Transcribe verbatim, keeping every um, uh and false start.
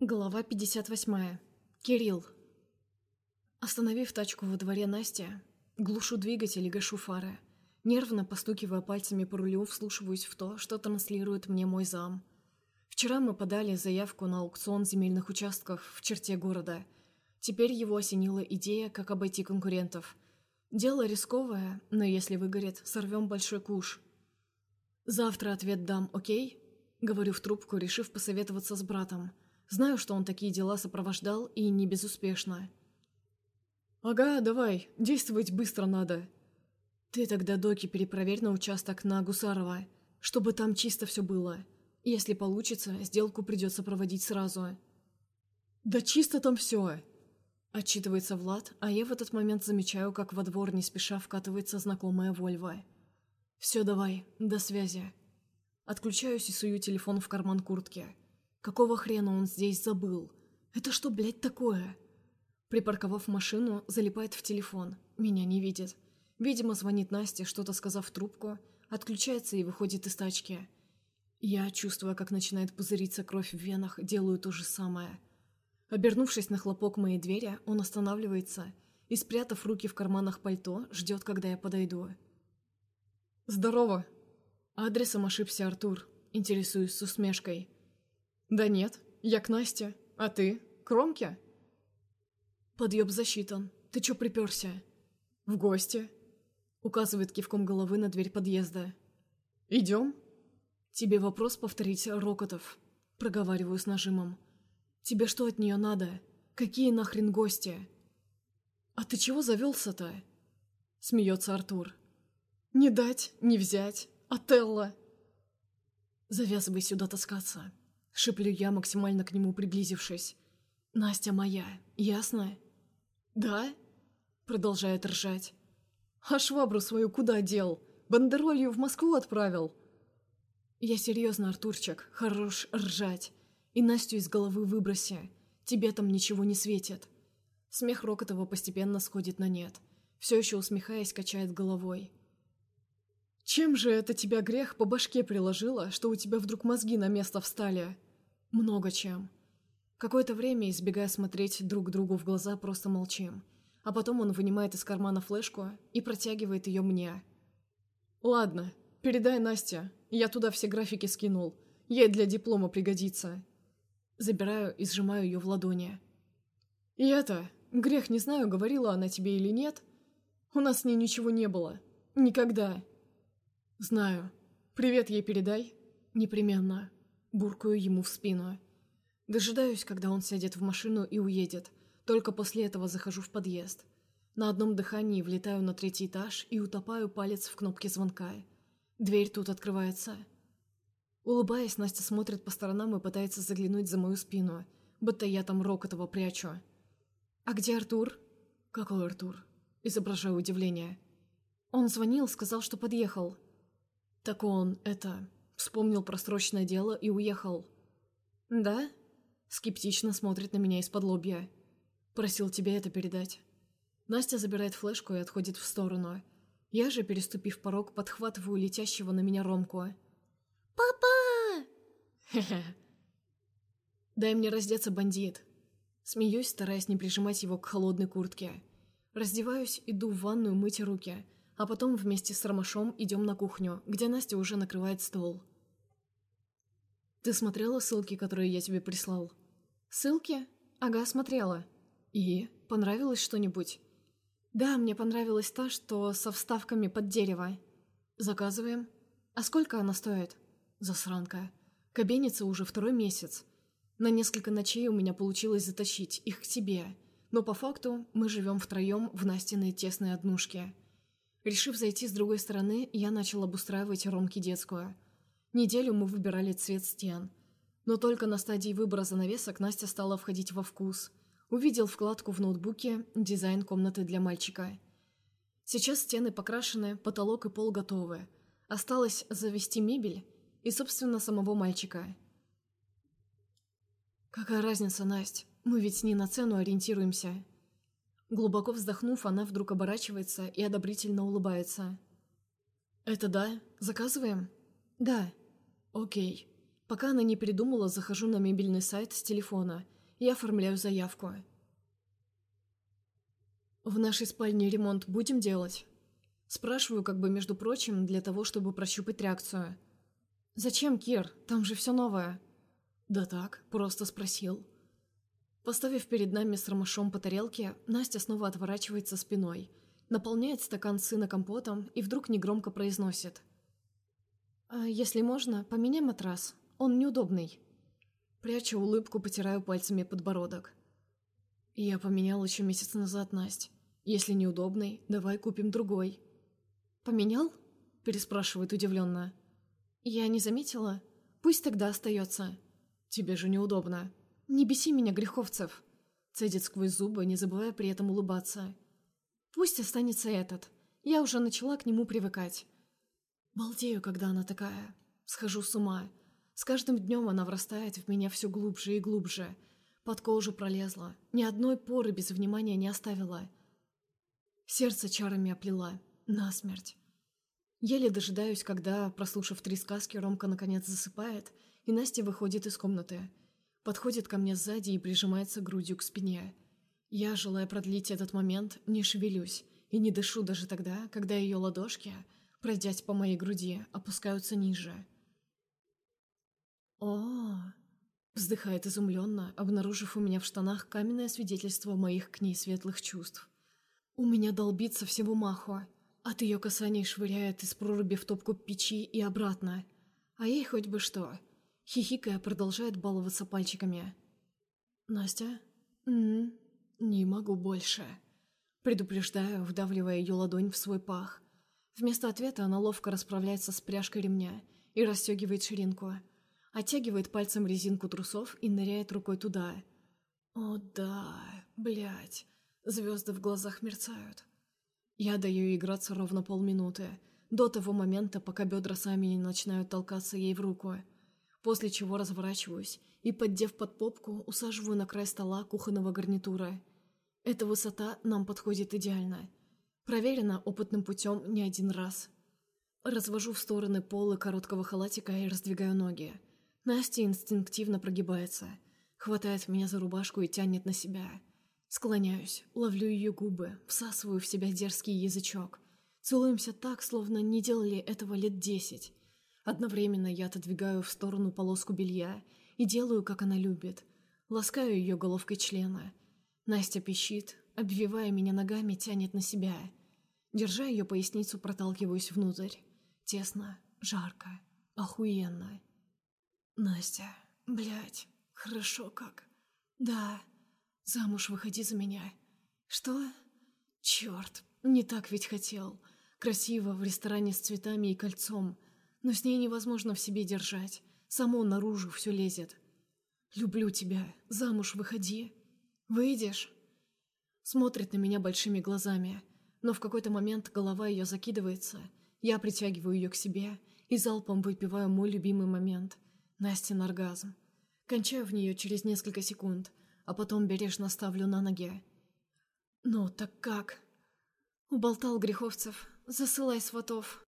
Глава пятьдесят восьмая. Кирилл. Остановив тачку во дворе Насти, глушу двигатель и гашу фары. Нервно постукивая пальцами по рулю, вслушиваюсь в то, что транслирует мне мой зам. Вчера мы подали заявку на аукцион земельных участков в черте города. Теперь его осенила идея, как обойти конкурентов. Дело рисковое, но если выгорит, сорвем большой куш. Завтра ответ дам, окей? Говорю в трубку, решив посоветоваться с братом. Знаю, что он такие дела сопровождал, и не безуспешно. «Ага, давай, действовать быстро надо. Ты тогда доки перепроверь на участок на Гусарова, чтобы там чисто все было. Если получится, сделку придется проводить сразу». «Да чисто там все!» Отчитывается Влад, а я в этот момент замечаю, как во двор не спеша вкатывается знакомая Вольво. «Все, давай, до связи». Отключаюсь и сую телефон в карман куртки. Какого хрена он здесь забыл? Это что, блядь, такое? Припарковав машину, залипает в телефон. Меня не видит. Видимо, звонит Насте, что-то сказав в трубку, отключается и выходит из тачки. Я, чувствуя, как начинает пузыриться кровь в венах, делаю то же самое. Обернувшись на хлопок моей двери, он останавливается и, спрятав руки в карманах пальто, ждет, когда я подойду. «Здорово!» Адресом ошибся Артур, интересуюсь с усмешкой. «Да нет, я к Насте. А ты? К Ромке?» «Подъеб засчитан. Ты чё припёрся?» «В гости», — указывает кивком головы на дверь подъезда. «Идём?» «Тебе вопрос повторить, Рокотов», — проговариваю с нажимом. «Тебе что от неё надо? Какие нахрен гости?» «А ты чего завёлся-то?» — смеётся Артур. «Не дать, не взять. Отелло!» «Завязывай сюда таскаться», — шиплю я, максимально к нему приблизившись. «Настя моя, ясно?» «Да?» — продолжает ржать. «А швабру свою куда дел? Бандеролью в Москву отправил?» «Я серьезно, Артурчик, хорош ржать. И Настю из головы выброси. Тебе там ничего не светит». Смех Рокотова постепенно сходит на нет. Все еще усмехаясь, качает головой. «Чем же это тебя грех по башке приложило, что у тебя вдруг мозги на место встали?» «Много чем». Какое-то время, избегая смотреть друг другу в глаза, просто молчим. А потом он вынимает из кармана флешку и протягивает ее мне. «Ладно, передай Насте. Я туда все графики скинул. Ей для диплома пригодится». Забираю и сжимаю ее в ладони. «И это, грех, не знаю, говорила она тебе или нет. У нас с ней ничего не было. Никогда». «Знаю. Привет ей передай». «Непременно». Буркаю ему в спину. Дожидаюсь, когда он сядет в машину и уедет. Только после этого захожу в подъезд. На одном дыхании влетаю на третий этаж и утопаю палец в кнопке звонка. Дверь тут открывается. Улыбаясь, Настя смотрит по сторонам и пытается заглянуть за мою спину, будто я там Рокотова прячу. «А где Артур?» «Какой Артур?» Изображаю удивление. «Он звонил, сказал, что подъехал». «Так он, это, вспомнил про срочное дело и уехал». «Да?» Скептично смотрит на меня из-под лобья. «Просил тебе это передать». Настя забирает флешку и отходит в сторону. Я же, переступив порог, подхватываю летящего на меня Ромку. «Папа!» «Хе-хе!» «Дай мне раздеться, бандит!» Смеюсь, стараясь не прижимать его к холодной куртке. Раздеваюсь, иду в ванную мыть руки, а потом вместе с Ромашом идем на кухню, где Настя уже накрывает стол. «Ты смотрела ссылки, которые я тебе прислал?» «Ссылки? Ага, смотрела». «И? Понравилось что-нибудь?» «Да, мне понравилась та, что со вставками под дерево». «Заказываем». «А сколько она стоит?» «Засранка. Кабенится уже второй месяц. На несколько ночей у меня получилось затащить их к себе, но по факту мы живем втроем в Настиной тесной однушке». Решив зайти с другой стороны, я начал обустраивать Ромке детскую. Неделю мы выбирали цвет стен. Но только на стадии выбора занавесок Настя стала входить во вкус. Увидел вкладку в ноутбуке «Дизайн комнаты для мальчика». Сейчас стены покрашены, потолок и пол готовы. Осталось завести мебель и, собственно, самого мальчика. «Какая разница, Насть? Мы ведь не на цену ориентируемся». Глубоко вздохнув, она вдруг оборачивается и одобрительно улыбается. «Это да? Заказываем?» «Да». «Окей». Пока она не передумала, захожу на мебельный сайт с телефона и оформляю заявку. «В нашей спальне ремонт будем делать?» Спрашиваю, как бы между прочим, для того, чтобы прощупать реакцию. «Зачем, Кир? Там же все новое». «Да так, просто спросил». Поставив перед нами с Ромашом по тарелке, Настя снова отворачивается спиной, наполняет стакан сына компотом и вдруг негромко произносит: «А если можно, поменяй матрас, он неудобный». Пряча улыбку, потираю пальцами подбородок. «Я поменял еще месяц назад, Насть. Если неудобный, давай купим другой». «Поменял?» – переспрашивает удивленно. «Я не заметила. Пусть тогда остается». «Тебе же неудобно». «Не беси меня, Греховцев!» Цедит сквозь зубы, не забывая при этом улыбаться. «Пусть останется этот. Я уже начала к нему привыкать». Балдею, когда она такая. Схожу с ума. С каждым днем она врастает в меня все глубже и глубже. Под кожу пролезла. Ни одной поры без внимания не оставила. Сердце чарами оплела. Насмерть. Еле дожидаюсь, когда, прослушав три сказки, Ромка наконец засыпает, и Настя выходит из комнаты. Подходит ко мне сзади и прижимается грудью к спине. Я, желая продлить этот момент, не шевелюсь и не дышу даже тогда, когда ее ладошки, пройдясь по моей груди, опускаются ниже. О, вздыхает изумленно, обнаружив у меня в штанах каменное свидетельство моих к ней светлых чувств. У меня долбит со всего маху. От ее касаний швыряет из проруби в топку печи и обратно. А ей хоть бы что. Хихикая, продолжает баловаться пальчиками. «Настя? М-м, не могу больше». Предупреждаю, вдавливая ее ладонь в свой пах. Вместо ответа она ловко расправляется с пряжкой ремня и расстегивает ширинку. Оттягивает пальцем резинку трусов и ныряет рукой туда. О да, блядь, звезды в глазах мерцают. Я даю ей играться ровно полминуты, до того момента, пока бедра сами не начинают толкаться ей в руку. После чего разворачиваюсь и, поддев под попку, усаживаю на край стола кухонного гарнитура. Эта высота нам подходит идеально. Проверено опытным путем не один раз. Развожу в стороны полы короткого халатика и раздвигаю ноги. Настя инстинктивно прогибается, хватает меня за рубашку и тянет на себя. Склоняюсь, ловлю ее губы, всасываю в себя дерзкий язычок. Целуемся так, словно не делали этого лет десять. Одновременно я отодвигаю в сторону полоску белья и делаю, как она любит. Ласкаю ее головкой члена. Настя пищит, обвивая меня ногами, тянет на себя. Держа ее поясницу, проталкиваюсь внутрь. Тесно, жарко, охуенно. «Настя, блядь, хорошо как. Да, замуж выходи за меня». «Что? Черт, не так ведь хотел. Красиво, в ресторане с цветами и кольцом. Но с ней невозможно в себе держать. Само наружу все лезет. Люблю тебя, замуж выходи. Выйдешь?» Смотрит на меня большими глазами, но в какой-то момент голова ее закидывается. Я притягиваю ее к себе и залпом выпиваю мой любимый момент — Настин оргазм. Кончаю в нее через несколько секунд, а потом бережно ставлю на ноги. «Ну, так как?» «Уболтал Греховцев. Засылай сватов».